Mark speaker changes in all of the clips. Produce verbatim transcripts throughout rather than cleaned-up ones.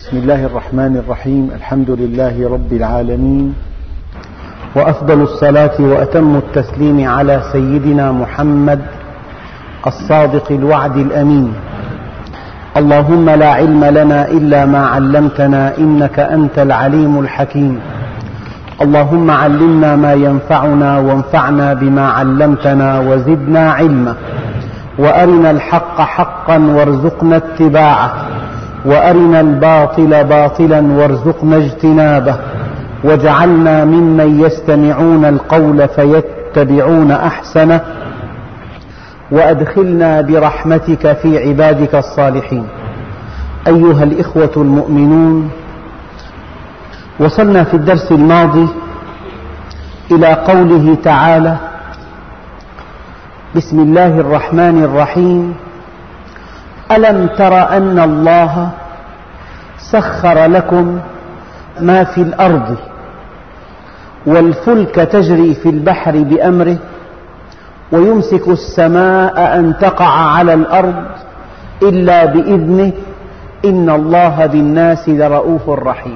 Speaker 1: بسم الله الرحمن الرحيم. الحمد لله رب العالمين، وأفضل الصلاة وأتم التسليم على سيدنا محمد الصادق الوعد الأمين. اللهم لا علم لنا إلا ما علمتنا إنك أنت العليم الحكيم. اللهم علمنا ما ينفعنا وانفعنا بما علمتنا وزدنا علما، وأرنا الحق حقا وارزقنا اتباعه، وأرنا الباطل باطلا وارزقنا اجتنابه، واجعلنا ممن يستمعون القول فيتبعون أحسنه، وأدخلنا برحمتك في عبادك الصالحين. أيها الإخوة المؤمنون، وصلنا في الدرس الماضي إلى قوله تعالى: بسم الله الرحمن الرحيم. ألم تر أن الله سخر لكم ما في الأرض والفلك تجري في البحر بأمره ويمسك السماء أن تقع على الأرض إلا بإذنه إن الله بالناس لرؤوف رحيم.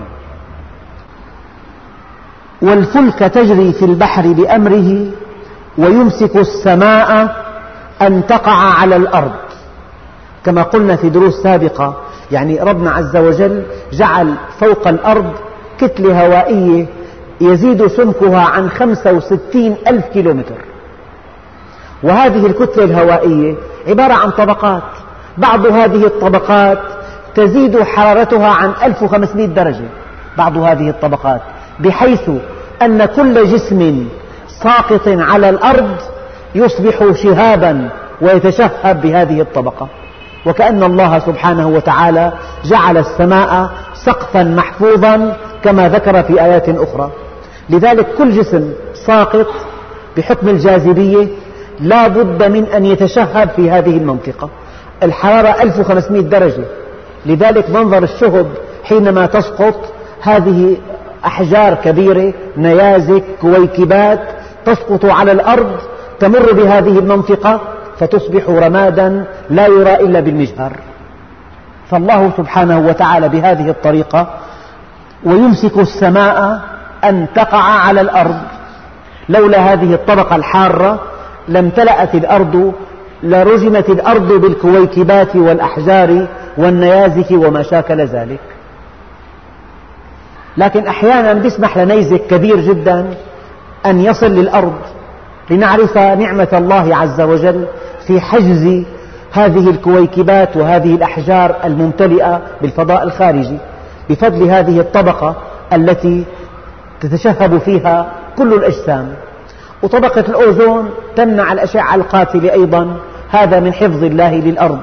Speaker 1: والفلك تجري في البحر بأمره ويمسك السماء أن تقع على الأرض. كما قلنا في دروس سابقة، يعني ربنا عز وجل جعل فوق الأرض كتلة هوائية يزيد سمكها عن خمسة وستين ألف كيلومتر، وهذه الكتلة الهوائية عبارة عن طبقات. بعض هذه الطبقات تزيد حرارتها عن ألف وخمسمئة درجة، بعض هذه الطبقات، بحيث أن كل جسم ساقط على الأرض يصبح شهابا ويتشهب بهذه الطبقة. وكأن الله سبحانه وتعالى جعل السماء سقفا محفوظا كما ذكر في آيات أخرى. لذلك كل جسم ساقط بحكم الجاذبية لا بد من أن يتشهب في هذه المنطقة. الحرارة ألف وخمسمئة درجة، لذلك منظر الشهب حينما تسقط، هذه أحجار كبيرة، نيازك، كويكبات، تسقط على الأرض، تمر بهذه المنطقة فتصبح رمادا لا يرى إلا بالمجهر. فالله سبحانه وتعالى بهذه الطريقة ويمسك السماء أن تقع على الأرض. لولا هذه الطبقة الحارة لامتلأت الأرض، لرجمت الأرض بالكويكبات والأحجار والنيازك وما شاكل ذلك. لكن أحيانا يسمح لنيزك كبير جدا أن يصل للأرض، لنعرف نعمة الله عز وجل في حجز هذه الكويكبات وهذه الأحجار الممتلئة بالفضاء الخارجي بفضل هذه الطبقة التي تتشهب فيها كل الأجسام. وطبقة الأوزون تمنع الأشعة القاتلة أيضا، هذا من حفظ الله للأرض.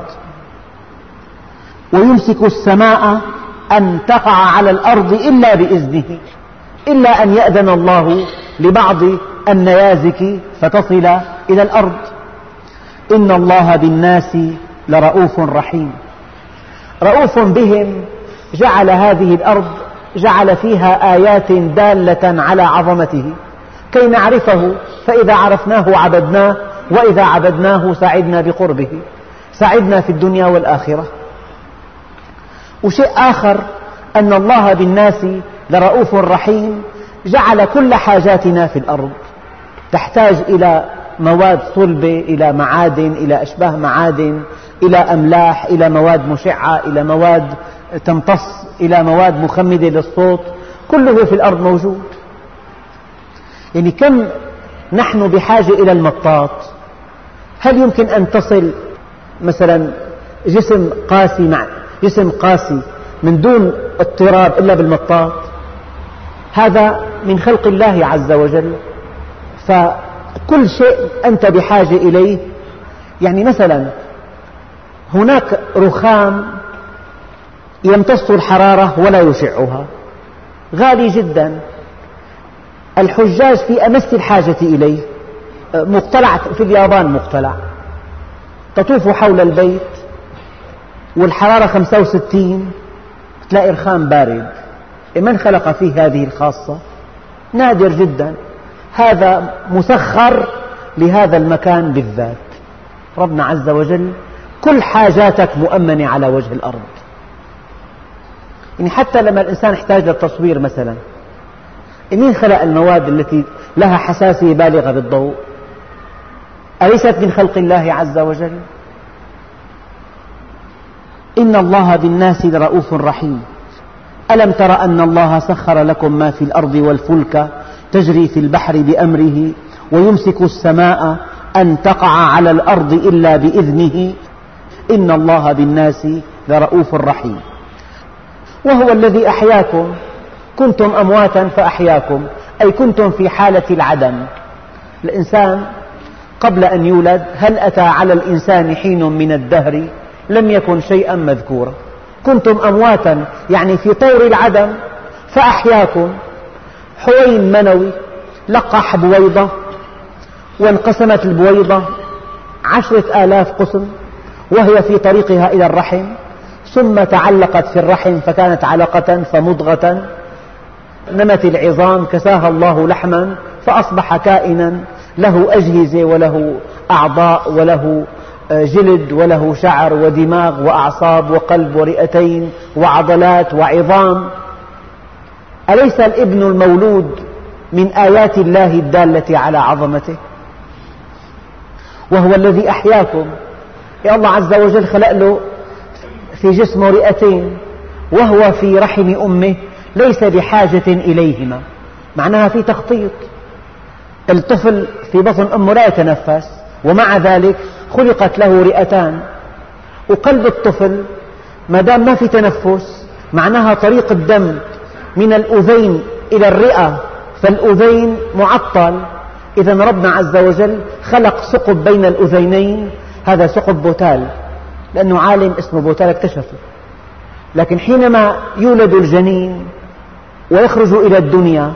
Speaker 1: ويمسك السماء أن تقع على الأرض إلا بإذنه، إلا أن يأذن الله لبعض النيازك فتصل إلى الأرض. إن الله بالناس لرؤوف رحيم. رؤوف بهم، جعل هذه الأرض جعل فيها آيات دالة على عظمته كي نعرفه، فإذا عرفناه عبدناه، وإذا عبدناه سعدنا بقربه، سعدنا في الدنيا والآخرة. وشيء آخر أن الله بالناس لرؤوف رحيم، جعل كل حاجاتنا في الأرض تحتاج إلى مواد صلبة، إلى معادن، إلى أشباه معادن، إلى أملاح، إلى مواد مشعة، إلى مواد تمتص، إلى مواد مخمدة للصوت، كله في الأرض موجود. يعني كم نحن بحاجة إلى المطاط؟ هل يمكن أن تصل مثلا جسم قاسي مع جسم قاسي من دون اضطراب إلا بالمطاط؟ هذا من خلق الله عز وجل. فكل شيء أنت بحاجة إليه. يعني مثلا هناك رخام يمتص الحرارة ولا يشعها، غالي جدا، الحجاج في أمس الحاجة إليه. مقتلع في اليابان، مقتلع تطوف حول البيت والحرارة خمسة وستين، تلاقي رخام بارد. من خلق فيه هذه الخاصة؟ نادر جدا. هذا مسخر لهذا المكان بالذات. ربنا عز وجل كل حاجاتك مؤمنة على وجه الأرض. يعني حتى لما الإنسان يحتاج للتصوير مثلا، مين خلق المواد التي لها حساسية بالغة بالضوء؟ أليست من خلق الله عز وجل؟ إن الله بالناس لرؤوف رحيم. ألم تر أن الله سخر لكم ما في الأرض والفلك تجري في البحر بأمره ويمسك السماء أن تقع على الأرض إلا بإذنه إن الله بالناس لرؤوف رحيم. وهو الذي أحياكم، كنتم أمواتا فأحياكم، أي كنتم في حالة العدم. الإنسان قبل أن يولد هل أتى على الإنسان حين من الدهر لم يكن شيئا مذكورا، كنتم أمواتا يعني في طور العدم فأحياكم. حوين منوي لقح بويضة وانقسمت البويضة عشرة آلاف قسم وهي في طريقها إلى الرحم، ثم تعلقت في الرحم فكانت علقة فمضغة، نمت العظام كساها الله لحما فأصبح كائنا له أجهزة وله أعضاء وله جلد وله شعر ودماغ وأعصاب وقلب ورئتين وعضلات وعظام. أليس الابن المولود من آيات الله الدالة على عظمته؟ وهو الذي أحياكم. يا الله عز وجل خلق له في جسمه رئتين وهو في رحم أمه ليس بحاجة إليهما، معناها في تخطيط. الطفل في بطن أمه لا يتنفس ومع ذلك خلقت له رئتان، وقلب الطفل ما دام ما في تنفس معناها طريق الدم من الأذين إلى الرئة، فالأذين معطل. إذا ربنا عز وجل خلق ثقب بين الأذينين، هذا ثقب بوتال لأنه عالم اسمه بوتال اكتشفه. لكن حينما يولد الجنين ويخرج إلى الدنيا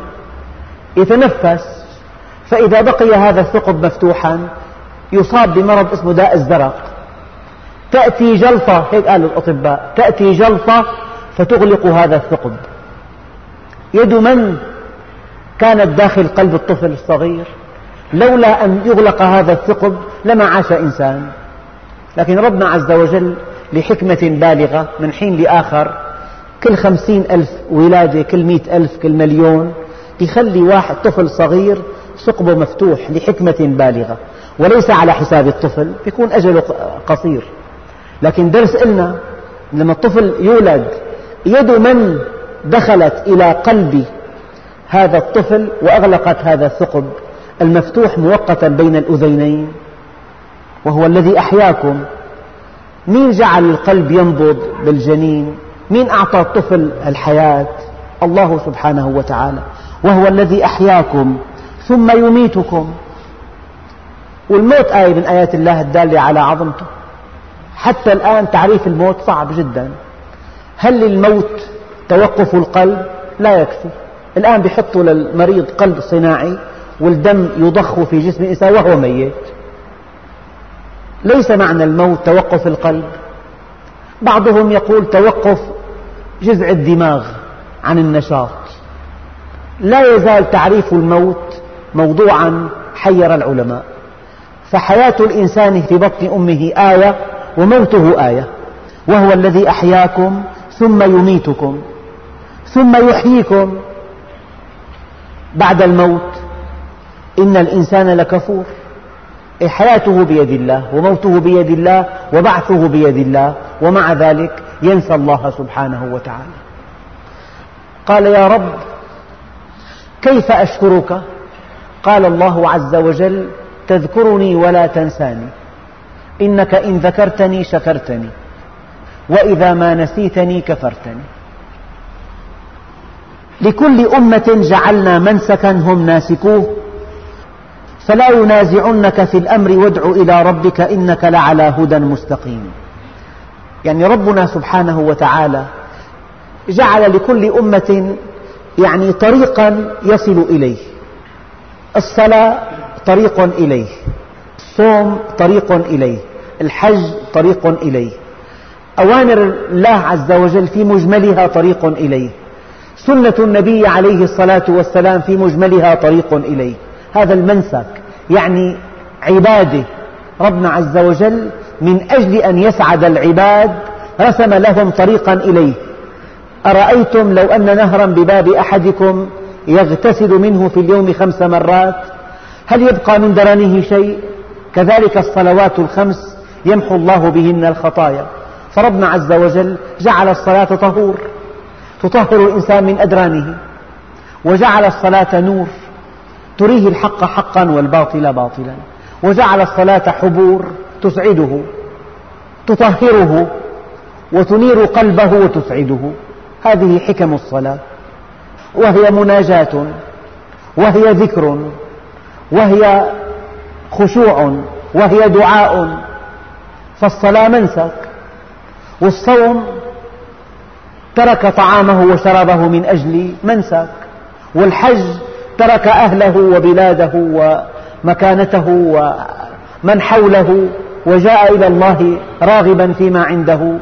Speaker 1: يتنفس، فإذا بقي هذا الثقب مفتوحا يصاب بمرض اسمه داء الزرق. تأتي جلطة، هيك قالوا الأطباء، تأتي جلطة فتغلق هذا الثقب. يد من كانت داخل قلب الطفل الصغير؟ لولا أن يغلق هذا الثقب لما عاش إنسان. لكن ربنا عز وجل لحكمة بالغة من حين لآخر كل خمسين ألف ولادة، كل مئة ألف، كل مليون يخلي واحد طفل صغير ثقبه مفتوح لحكمة بالغة، وليس على حساب الطفل، يكون أجله قصير. لكن درس إلنا لما الطفل يولد يد من دخلت إلى قلب هذا الطفل وأغلقت هذا الثقب المفتوح مؤقتا بين الأذينين. وهو الذي أحياكم. مين جعل القلب ينبض بالجنين؟ مين أعطى الطفل الحياة؟ الله سبحانه وتعالى. وهو الذي أحياكم ثم يميتكم. والموت آية من آيات الله الدالة على عظمته. حتى الآن تعريف الموت صعب جدا. هل للموت توقف القلب؟ لا يكفي. الآن بيحطوا للمريض قلب صناعي والدم يضخ في جسم الإنسان وهو ميت. ليس معنى الموت توقف القلب، بعضهم يقول توقف جذع الدماغ عن النشاط. لا يزال تعريف الموت موضوعا حير العلماء. فحياة الإنسان في بطن أمه آية وموته آية. وهو الذي أحياكم ثم يميتكم ثم يحييكم بعد الموت. إن الإنسان لكفور. حياته بيد الله وموته بيد الله وبعثه بيد الله، ومع ذلك ينسى الله سبحانه وتعالى. قال يا رب كيف أشكرك؟ قال الله عز وجل تذكرني ولا تنساني، إنك إن ذكرتني شكرتني وإذا ما نسيتني كفرتني. لكل أمة جعلنا منسكا هم ناسكوه فلا ينازعنك في الأمر وادع إلى ربك إنك لعلى هدى مستقيم. يعني ربنا سبحانه وتعالى جعل لكل أمة يعني طريقا يصل إليه. الصلاة طريق إليه، الصوم طريق إليه، الحج طريق إليه، أوامر الله عز وجل في مجملها طريق إليه، سنة النبي عليه الصلاة والسلام في مجملها طريق إليه. هذا المنسك يعني عبادة ربنا عز وجل من أجل أن يسعد العباد رسم لهم طريقا إليه. أرأيتم لو أن نهرا بباب أحدكم يغتسل منه في اليوم خمس مرات هل يبقى من درنه شيء؟ كذلك الصلوات الخمس يمحو الله بهن الخطايا. فربنا عز وجل جعل الصلاة طهور تطهر الإنسان من أدرانه، وجعل الصلاة نور تريه الحق حقا والباطل باطلا، وجعل الصلاة حبور تسعده تطهره وتنير قلبه وتسعده. هذه حكم الصلاة، وهي مناجاة، وهي ذكر، وهي خشوع، وهي دعاء. فالصلاة منسك، والصوم ترك طعامه وشرابه من أجل منسك، والحج ترك أهله وبلاده ومكانته ومن حوله وجاء إلى الله راغبا فيما عنده.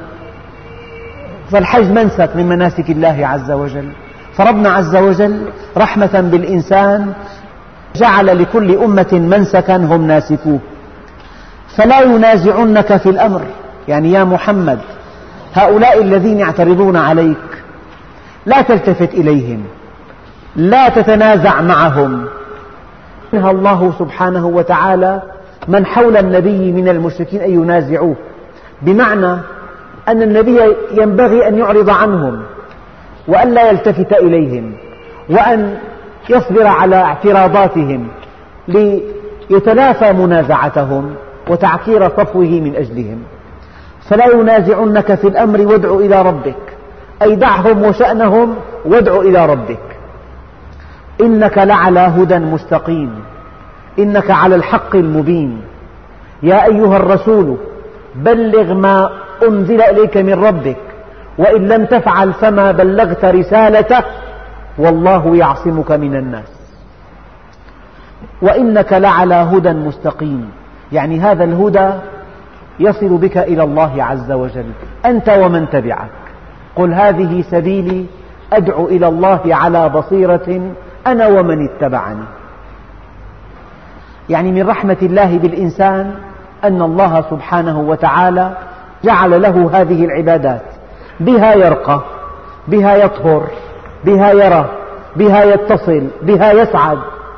Speaker 1: فالحج منسك من مناسك الله عز وجل. فربنا عز وجل رحمة بالإنسان جعل لكل أمة منسكا هم ناسكوه، فلا ينازعنك في الأمر. يعني يا محمد هؤلاء الذين يعترضون عليك لا تلتفت إليهم، لا تتنازع معهم. نهى الله سبحانه وتعالى من حول النبي من المشركين أن ينازعوه، بمعنى أن النبي ينبغي أن يعرض عنهم وأن لا يلتفت إليهم، وأن يصبر على اعتراضاتهم ليتلافى منازعتهم وتعكير صفوه من أجلهم. فلا ينازعنك في الأمر وادع إلى ربك، أي دعهم وشأنهم وادع إلى ربك. إنك لعلى هدى مستقيم، إنك على الحق المبين. يا أيها الرسول بلغ ما أنزل إليك من ربك، وإن لم تفعل فما بلغت رسالته والله يعصمك من الناس. وإنك لعلى هدى مستقيم، يعني هذا الهدى يصل بك إلى الله عز وجل أنت ومن تبعك. قل هذه سبيلي أدعو إلى الله على بصيرة أنا ومن اتبعني. يعني من رحمة الله بالإنسان أن الله سبحانه وتعالى جعل له هذه العبادات، بها يرقى، بها يطهر، بها يرى، بها يتصل، بها يسعد.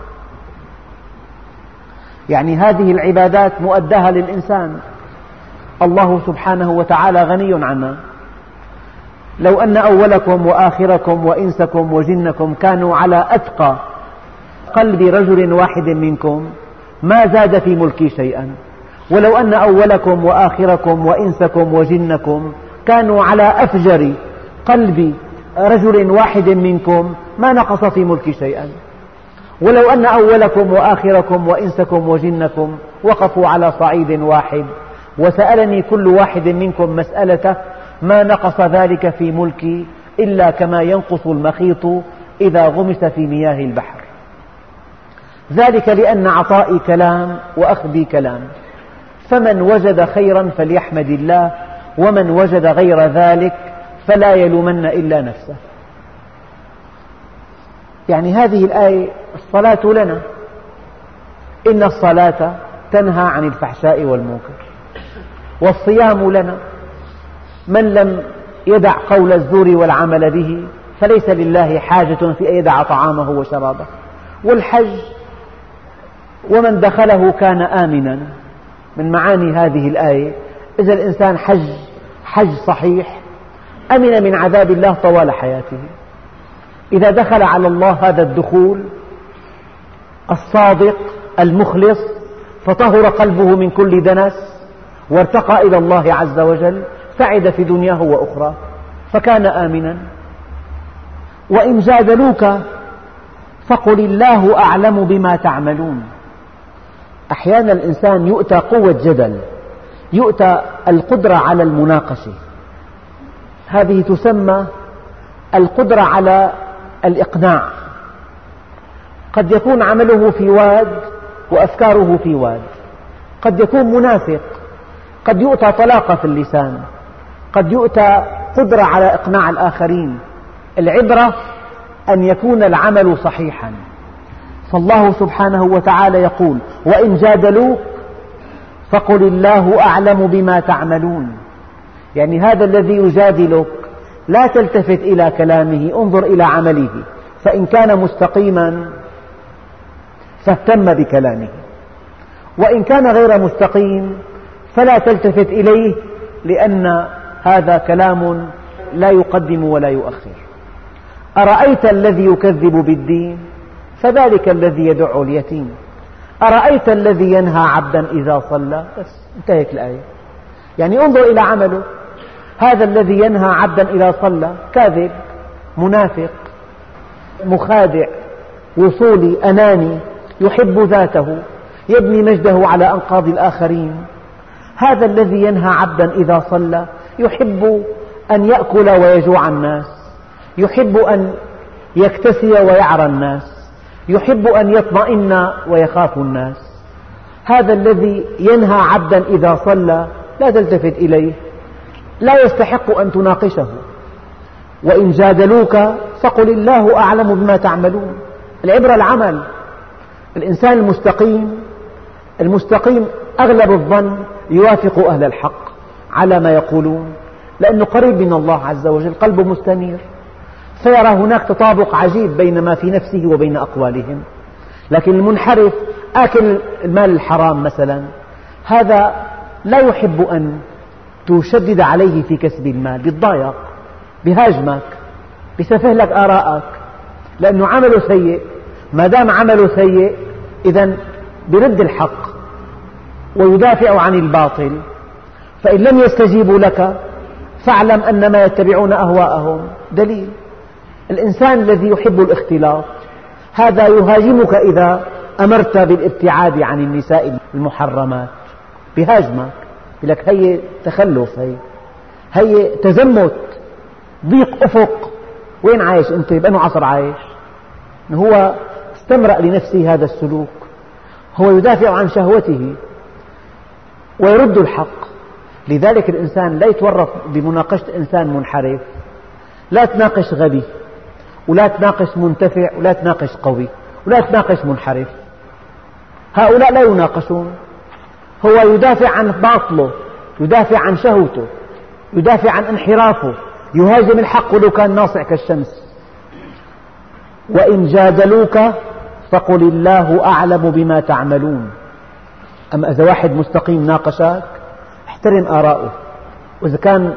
Speaker 1: يعني هذه العبادات مؤداها للإنسان، الله سبحانه وتعالى غني عنها. لو أن أولكم وآخركم وإنسكم وجنكم كانوا على أتقى قلب رجل واحد منكم ما زاد في ملكي شيئا، ولو أن أولكم وآخركم وإنسكم وجنكم كانوا على أفجر قلب رجل واحد منكم ما نقص في ملكي شيئا، ولو أن أولكم وآخركم وإنسكم وجنكم وقفوا على صعيد واحد وسألني كل واحد منكم مسألته ما نقص ذلك في ملكي إلا كما ينقص المخيط إذا غمس في مياه البحر. ذلك لأن عطائي كلام وأخذي كلام، فمن وجد خيرا فليحمد الله، ومن وجد غير ذلك فلا يلومن إلا نفسه. يعني هذه الآية الصلاة لنا، إن الصلاة تنهى عن الفحشاء والمنكر، والصيام لنا، من لم يدع قول الزور والعمل به فليس لله حاجة في أن يدع طعامه وشرابه. والحج ومن دخله كان آمنا، من معاني هذه الآية إذا الإنسان حج حج صحيح أمن من عذاب الله طوال حياته. إذا دخل على الله هذا الدخول الصادق المخلص فطهر قلبه من كل دنس وارتقى إلى الله عز وجل، سعد في دنياه وأخرى فكان آمنا. وإن جادلوك فقل الله أعلم بما تعملون. أحيانا الإنسان يؤتى قوة جدل، يؤتى القدرة على المناقشة، هذه تسمى القدرة على الإقناع. قد يكون عمله في واد وأفكاره في واد، قد يكون منافق، قد يؤتى طلاقة في اللسان، قد يؤتى قدرة على إقناع الآخرين. العبرة أن يكون العمل صحيحا. فالله سبحانه وتعالى يقول وإن جادلوك فقل الله أعلم بما تعملون. يعني هذا الذي يجادلك لا تلتفت إلى كلامه، انظر إلى عمله، فإن كان مستقيما فاهتم بكلامه، وإن كان غير مستقيم فلا تلتفت إليه، لأن هذا كلام لا يقدم ولا يؤخر. أرأيت الذي يكذب بالدين فذلك الذي يدع اليتيم، أرأيت الذي ينهى عبدا إذا صلى، بس انتهت الآية. يعني انظر إلى عمله، هذا الذي ينهى عبدا إذا صلى كاذب، منافق، مخادع، وصولي، أناني، يحب ذاته، يبني مجده على أنقاض الآخرين. هذا الذي ينهى عبدا إذا صلى يحب أن يأكل ويجوع الناس، يحب أن يكتسي ويعرى الناس، يحب أن يطمئن ويخاف الناس. هذا الذي ينهى عبدا إذا صلى لا تلتفت إليه، لا يستحق أن تناقشه. وإن جادلوك فقل الله أعلم بما تعملون. العبرة العمل. الإنسان المستقيم المستقيم أغلب الظن يوافق أهل الحق على ما يقولون، لأنه قريب من الله عز وجل، قلبه مستنير، فيرى هناك تطابق عجيب بين ما في نفسه وبين أقوالهم. لكن المنحرف آكل المال الحرام مثلا، هذا لا يحب أن تشدد عليه في كسب المال، يتضايق، بيهاجمك، بيسفه لك آراءك، لأنه عمله سيء. ما دام عمله سيء إذن برد الحق ويدافع عن الباطل. فإن لم يستجيبوا لك فاعلم أن ما يتبعون أهواءهم. دليل: الإنسان الذي يحب الاختلاط هذا يهاجمك إذا أمرت بالابتعاد عن النساء المحرمات، بيهاجمك، يقول لك هي تخلف، هي هي تزمت، ضيق أفق. وين عايش أنت؟ بأنه عصر عايش؟ هو استمرأ لنفسه هذا السلوك، هو يدافع عن شهوته ويرد الحق. لذلك الإنسان لا يتورط بمناقشة إنسان منحرف. لا تناقش غبي، ولا تناقش منتفع، ولا تناقش قوي، ولا تناقش منحرف. هؤلاء لا يناقشون، هو يدافع عن باطله، يدافع عن شهوته، يدافع عن انحرافه، يهاجم الحق ولو كان ناصع كالشمس. وإن جادلوك فقل الله أعلم بما تعملون. أما إذا واحد مستقيم ناقشك احترم آراءه، وإذا كان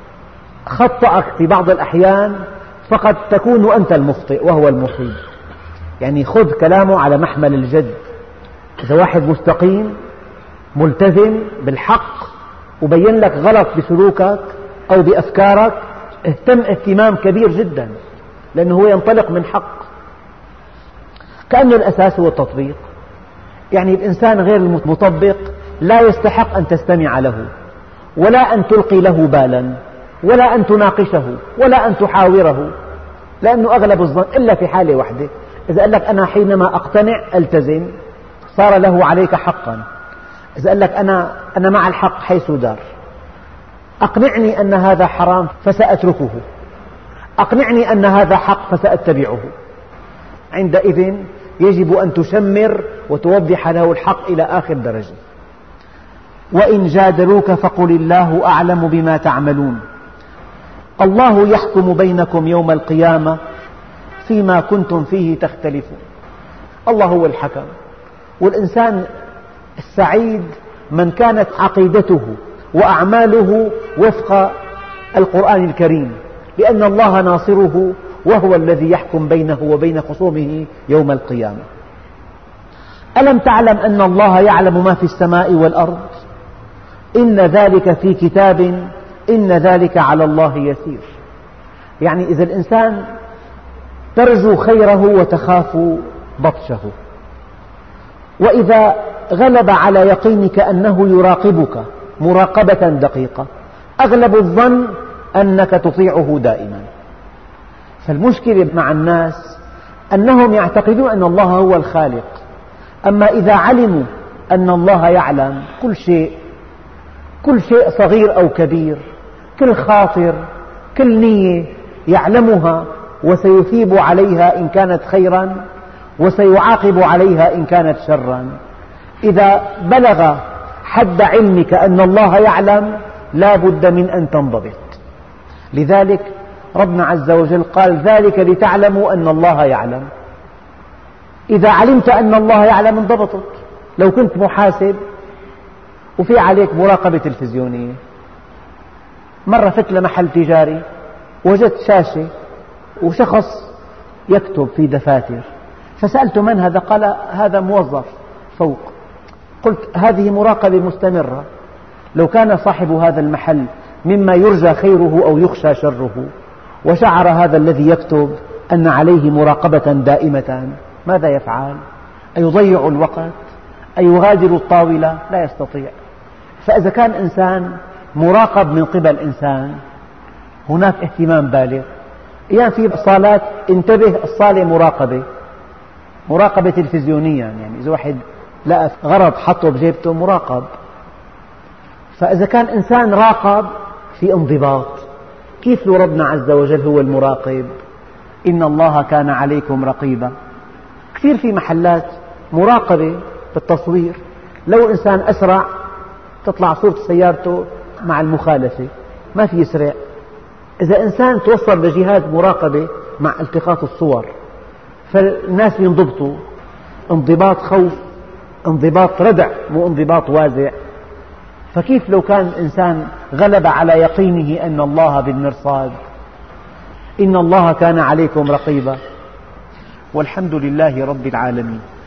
Speaker 1: خطأك في بعض الأحيان فقد تكون أنت المخطئ وهو المصيب. يعني خذ كلامه على محمل الجد. إذا واحد مستقيم ملتزم بالحق وبين لك غلط بسلوكك أو بأفكارك، اهتم اهتمام كبير جدا، لأنه هو ينطلق من حق. كأن الأساس هو التطبيق. يعني الإنسان غير المطبق لا يستحق أن تستمع له، ولا أن تلقي له بالا، ولا أن تناقشه، ولا أن تحاوره، لأنه أغلب الظن إلا في حالة واحدة، إذا قال لك أنا حينما أقتنع ألتزم صار له عليك حقا. إذا قال لك أنا أنا مع الحق حيث دار، أقنعني أن هذا حرام فسأتركه، أقنعني أن هذا حق فسأتبعه. عندئذ يجب أن تشمر وتوضح له الحق إلى آخر درجة. وإن جادلوك فقل الله أعلم بما تعملون. الله يحكم بينكم يوم القيامة فيما كنتم فيه تختلفون. الله هو الحكم، والإنسان السعيد من كانت عقيدته وأعماله وفق القرآن الكريم، لأن الله ناصره وهو الذي يحكم بينه وبين خصومه يوم القيامة. ألم تعلم أن الله يعلم ما في السماء والأرض؟ إن ذلك في كتاب إن ذلك على الله يسير. يعني إذا الإنسان ترجو خيره وتخاف بطشه، وإذا غلب على يقينك أنه يراقبك مراقبة دقيقة، أغلب الظن أنك تطيعه دائما. فالمشكلة مع الناس أنهم يعتقدون أن الله هو الخالق، أما إذا علموا أن الله يعلم كل شيء، كل شيء صغير أو كبير، كل خاطر، كل نية يعلمها، وسيثيب عليها إن كانت خيرا وسيعاقب عليها إن كانت شرا. إذا بلغ حد علمك أن الله يعلم لا بد من أن تنضبط. لذلك ربنا عز وجل قال ذلك لتعلموا أن الله يعلم. إذا علمت أن الله يعلم انضبطت. لو كنت محاسب وفي عليك مراقبة تلفزيونية، مرة فت لمحل تجاري وجدت شاشة وشخص يكتب في دفاتر، فسألت من هذا؟ قال هذا موظف فوق. قلت هذه مراقبة مستمرة، لو كان صاحب هذا المحل مما يرجى خيره أو يخشى شره وشعر هذا الذي يكتب أن عليه مراقبة دائمة ماذا يفعل؟ أيضيع الوقت؟ أيغادر الطاولة؟ لا يستطيع. فإذا كان إنسان مراقب من قبل إنسان هناك اهتمام بالغ. أيام في صالات انتبه الصالة مراقبة مراقبة تلفزيونية، يعني إذا واحد لقى غرض حطه بجيبته مراقب. فإذا كان إنسان راقب في انضباط، كيف لو ربنا عز وجل هو المراقب؟ إن الله كان عليكم رقيبا. كثير في محلات مراقبة بالتصوير، لو إنسان أسرع تطلع صورة سيارته مع المخالفة، ما في يسرع. إذا إنسان توصل لجهاز مراقبة مع التقاط الصور فالناس ينضبطوا انضباط خوف، انضباط ردع، مو انضباط وازع. فكيف لو كان إنسان غلب على يقينه أن الله بالمرصاد؟ إن الله كان عليكم رقيبا. والحمد لله رب العالمين.